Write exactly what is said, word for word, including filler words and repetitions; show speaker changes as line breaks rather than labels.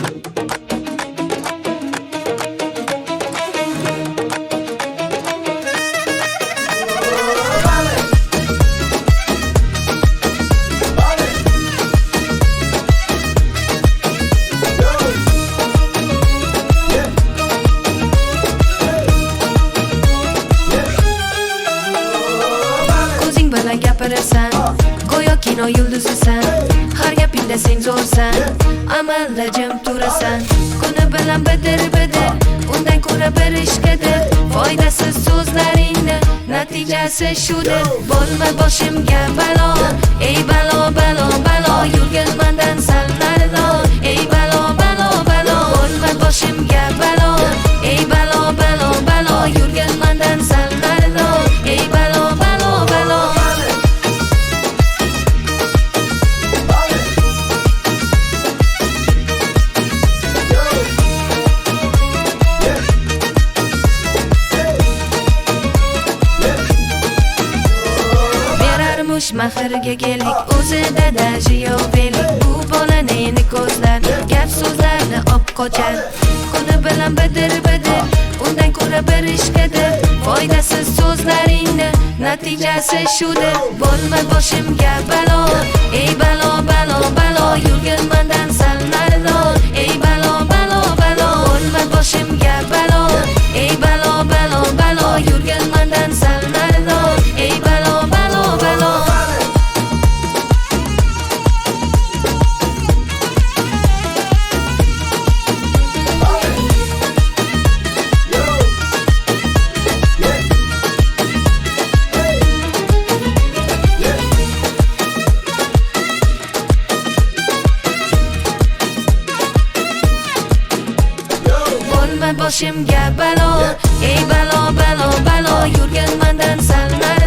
Gapirasan, go'yo kino yulduzisan. Har gapingda sen zo'rsan, amalda jim turasan. Kuni bilan bidir bidir, undan ko'ra bir ishqidir. Foydasiz so'zlaringni natijasi shudir. Bo'lma boshimga balo, ey balo balo balo, yurgin mendan sal narida. Ey balo balo balo, bo'lma boshimga balo, ey balo balo balo, yurgin mendan sal narida. Ey balo balo balo. Mahirga kelik, o'zida dajiyovelik. Bu bolani endi ko'zlar, gap so'zlarni op qochar. Kuni bilan bidir bidir, undan ko'ra bir ishqidir. Foydasiz so'zlaringni natijasi shudir. Bo'lma boshimga balo, ey balo balo balo, yurgin mendan sal narida. Ey balo balo balo, bo'lma boshimga balo, ey balo balo balo, yurgin mendan sal narida. Ey balo balo balo. Boshimga balo, ey balo balo balo, yurgin mendan sal narida.